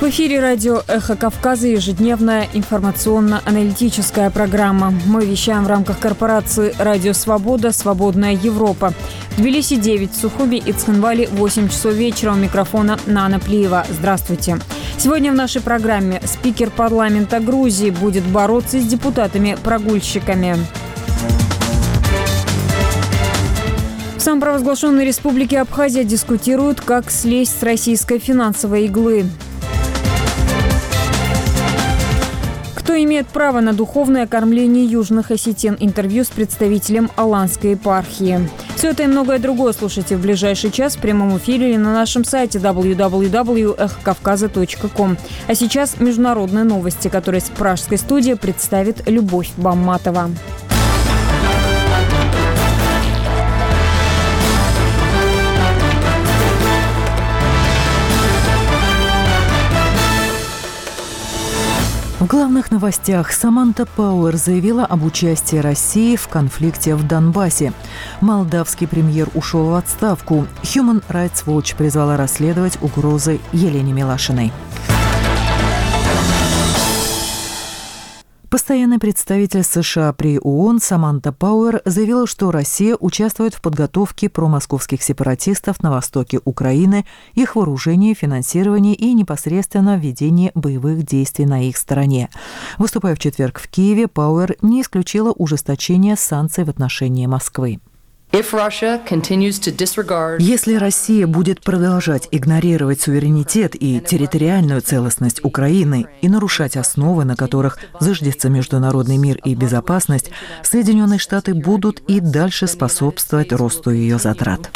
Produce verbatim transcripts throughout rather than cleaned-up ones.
эфире радио «Эхо Кавказа» ежедневная информационно-аналитическая программа. Мы вещаем в рамках корпорации «Радио Свобода. Свободная Европа». В Тбилиси девять, в Сухуми и Цхинвале восемь часов вечера. У микрофона Нана Плиева. Здравствуйте. Сегодня в нашей программе спикер парламента Грузии будет бороться с депутатами-прогульщиками. В самопровозглашенной республике Абхазия дискутируют, как слезть с российской финансовой иглы. Кто имеет право на духовное кормление южных осетин? Интервью с представителем Аланской епархии. Все это и многое другое слушайте в ближайший час в прямом эфире или на нашем сайте дабл ю дабл ю дабл ю точка эхо кавказа точка ком. А сейчас международные новости, которые с пражской студии представит Любовь Бамматова. В главных новостях Саманта Пауэр заявила об участии России в конфликте в Донбассе. Молдавский премьер ушел в отставку. Human Rights Watch призвала расследовать угрозы Елене Милашиной. Постоянный представитель США при ООН Саманта Пауэр заявила, что Россия участвует в подготовке промосковских сепаратистов на востоке Украины, их вооружении, финансировании и непосредственно ведении боевых действий на их стороне. Выступая в четверг в Киеве, Пауэр не исключила ужесточение санкций в отношении Москвы. Если Россия будет продолжать игнорировать суверенитет и территориальную целостность Украины и нарушать основы, на которых зиждется международный мир и безопасность, Соединенные Штаты будут и дальше способствовать росту ее затрат.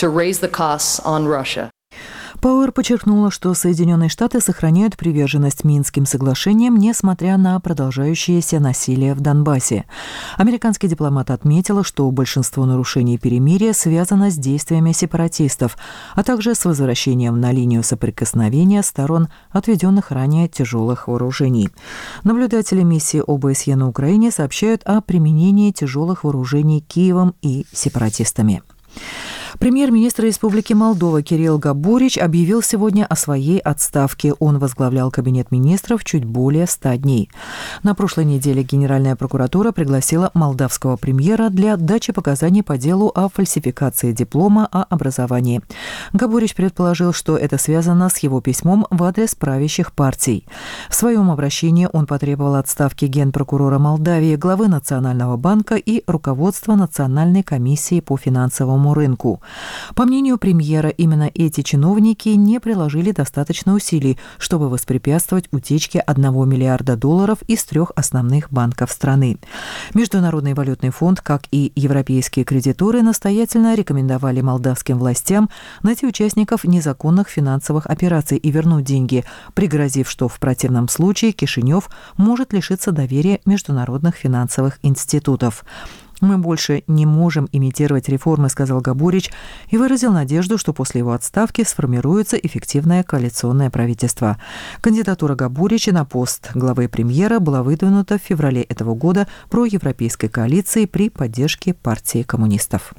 Пауэр подчеркнула, что Соединенные Штаты сохраняют приверженность Минским соглашениям, несмотря на продолжающееся насилие в Донбассе. Американский дипломат отметил, что большинство нарушений перемирия связано с действиями сепаратистов, а также с возвращением на линию соприкосновения сторон, отведенных ранее тяжелых вооружений. Наблюдатели миссии ОБСЕ на Украине сообщают о применении тяжелых вооружений Киевом и сепаратистами. Премьер-министр Республики Молдова Кирилл Габурич объявил сегодня о своей отставке. Он возглавлял кабинет министров чуть более ста дней. На прошлой неделе Генеральная прокуратура пригласила молдавского премьера для дачи показаний по делу о фальсификации диплома о образовании. Габурич предположил, что это связано с его письмом в адрес правящих партий. В своем обращении он потребовал отставки генпрокурора Молдавии, главы Национального банка и руководства Национальной комиссии по финансовому рынку. По мнению премьера, именно эти чиновники не приложили достаточно усилий, чтобы воспрепятствовать утечке одного миллиарда долларов из трех основных банков страны. Международный валютный фонд, как и европейские кредиторы, настоятельно рекомендовали молдавским властям найти участников незаконных финансовых операций и вернуть деньги, пригрозив, что в противном случае Кишинев может лишиться доверия международных финансовых институтов. «Мы больше не можем имитировать реформы», — сказал Габурич, и выразил надежду, что после его отставки сформируется эффективное коалиционное правительство. Кандидатура Габурича на пост главы премьера была выдвинута в феврале этого года проевропейской коалицией при поддержке партии коммунистов.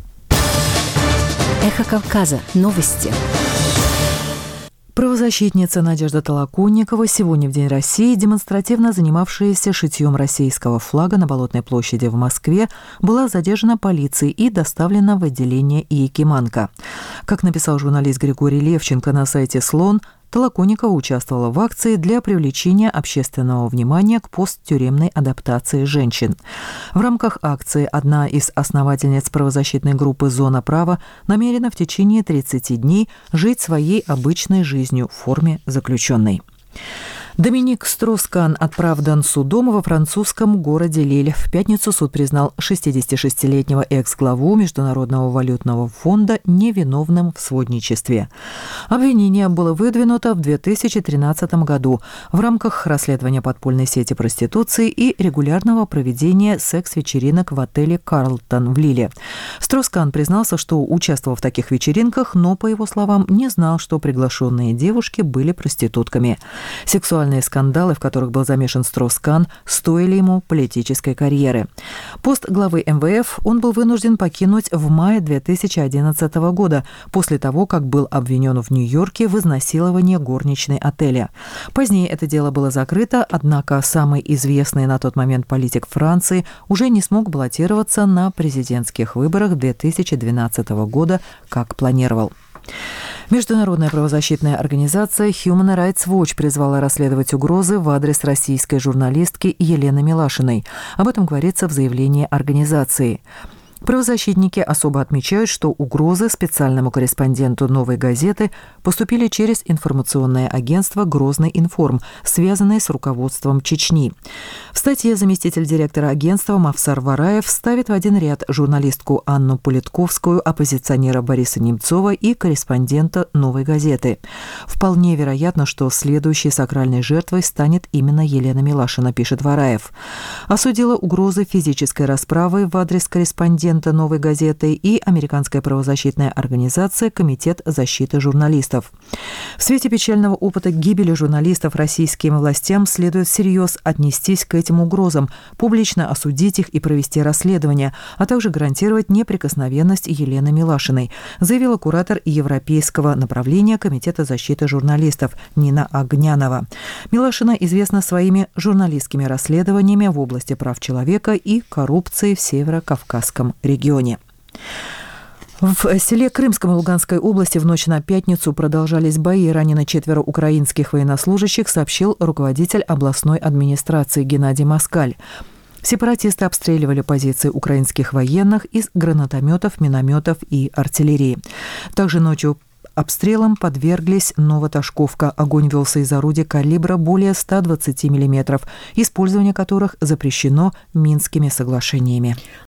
Эхо Кавказа. Новости. Правозащитница Надежда Толоконникова сегодня в День России, демонстративно занимавшаяся шитьем российского флага на Болотной площади в Москве, была задержана полицией и доставлена в отделение Якиманка. Как написал журналист Григорий Левченко на сайте «Слон», Толоконникова участвовала в акции для привлечения общественного внимания к посттюремной адаптации женщин. В рамках акции одна из основательниц правозащитной группы «Зона права» намерена в течение тридцати дней жить своей обычной жизнью в форме заключенной. Доминик Строс-Кан оправдан судом во французском городе Лиль. В пятницу суд признал шестидесятишестилетнего экс-главу Международного валютного фонда невиновным в сводничестве. Обвинение было выдвинуто в две тысячи тринадцатом году в рамках расследования подпольной сети проституции и регулярного проведения секс-вечеринок в отеле «Карлтон» в Лиле. Строс-Кан признался, что участвовал в таких вечеринках, но, по его словам, не знал, что приглашенные девушки были проститутками. Сексуальные сексуальные скандалы, в которых был замешан Строс-Кан, стоили ему политической карьеры. Пост главы эм вэ эф он был вынужден покинуть в мае две тысячи одиннадцатого года, после того, как был обвинен в Нью-Йорке в изнасиловании горничной отеля. Позднее это дело было закрыто, однако самый известный на тот момент политик Франции уже не смог баллотироваться на президентских выборах две тысячи двенадцатого года, как планировал. Международная правозащитная организация Human Rights Watch призвала расследовать угрозы в адрес российской журналистки Елены Милашиной. Об этом говорится в заявлении организации. Правозащитники особо отмечают, что угрозы специальному корреспонденту «Новой газеты» поступили через информационное агентство «Грозный информ», связанное с руководством Чечни. В статье заместитель директора агентства Мавсар Вараев ставит в один ряд журналистку Анну Политковскую, оппозиционера Бориса Немцова и корреспондента «Новой газеты». Вполне вероятно, что следующей сакральной жертвой станет именно Елена Милашина, пишет Вараев. Осудила угрозы физической расправы в адрес корреспондента «Новой газеты» и американская правозащитная организация «Комитет защиты журналистов». В свете печального опыта гибели журналистов российским властям следует всерьез отнестись к этим угрозам, публично осудить их и провести расследование, а также гарантировать неприкосновенность Елены Милашиной, заявила куратор европейского направления Комитета защиты журналистов Нина Огнянова. Милашина известна своими журналистскими расследованиями в области прав человека и коррупции в Северо-Кавказском регионе. В селе Крымском и Луганской области в ночь на пятницу продолжались бои. Ранено четверо украинских военнослужащих, сообщил руководитель областной администрации Геннадий Москаль. Сепаратисты обстреливали позиции украинских военных из гранатометов, минометов и артиллерии. Также ночью обстрелам подверглись Новоташковка. Огонь велся из орудий калибра более ста двадцати миллиметров, использование которых запрещено Минскими соглашениями.